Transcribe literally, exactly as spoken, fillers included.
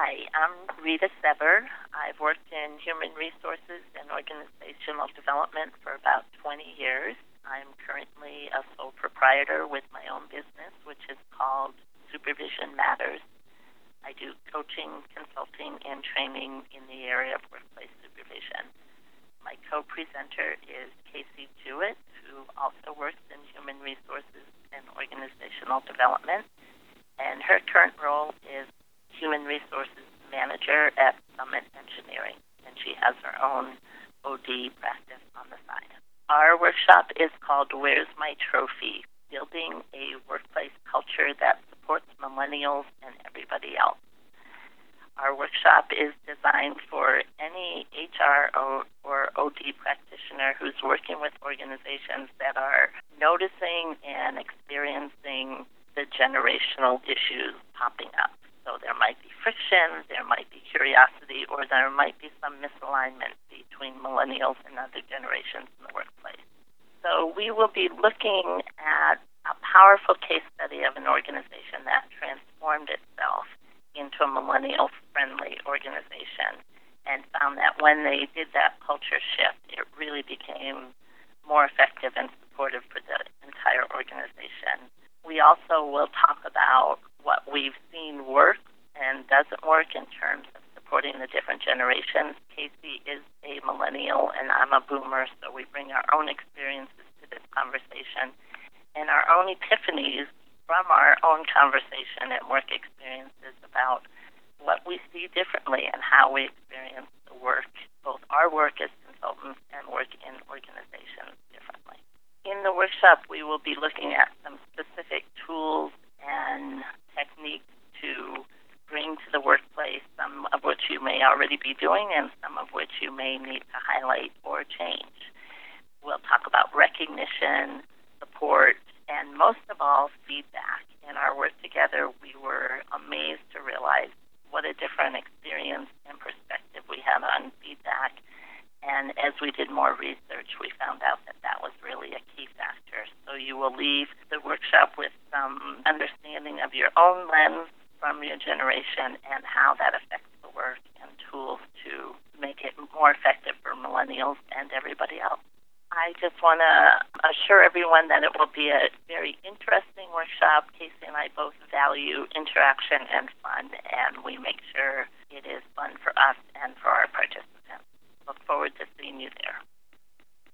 Hi, I'm Rita Sever. I've worked in human resources and organizational development for about twenty years. I'm currently a sole proprietor with my own business, which is called Supervision Matters. I do coaching, consulting, and training in the area of workplace supervision. My co-presenter is Casey Jewett, who also works in human resources and organizational development, and her current role is Human Resources Manager at Summit Engineering, and she has her own O D practice on the side. Our workshop is called Where's My Trophy? Building a Workplace Culture that Supports Millennials and Everybody Else. Our workshop is designed for any H R or O D practitioner who's working with organizations that are noticing and experiencing the generational issues popping up. So there might be friction, there might be curiosity, or there might be some misalignment between millennials and other generations in the workplace. So we will be looking at a powerful case study of an organization that transformed itself into a millennial-friendly organization and found that when they did that culture shift, it really became more effective and supportive for the entire organization. We also will talk about what we've seen work and doesn't work in terms of supporting the different generations. Casey is a millennial and I'm a boomer, so we bring our own experiences to this conversation and our own epiphanies from our own conversation and work experiences about what we see differently and how we experience the work, both our work as consultants and work in organizations differently. In the workshop, we will be looking at some specific tools and techniques to bring to the workplace, some of which you may already be doing and some of which you may need to highlight or change. We'll talk about recognition, support, and most of all, feedback. In our work together, we were amazed to realize what a different experience and perspective we had on feedback. And as we did more research, we found out that that was really a key factor. So you will leave the workshop with some understanding of your own lens from your generation and how that affects the work and tools to make it more effective for millennials and everybody else. I just want to assure everyone that it will be a very interesting workshop. Casey and I both value interaction and fun, and we make sure it is fun for us and for our participants. Look forward to seeing you there.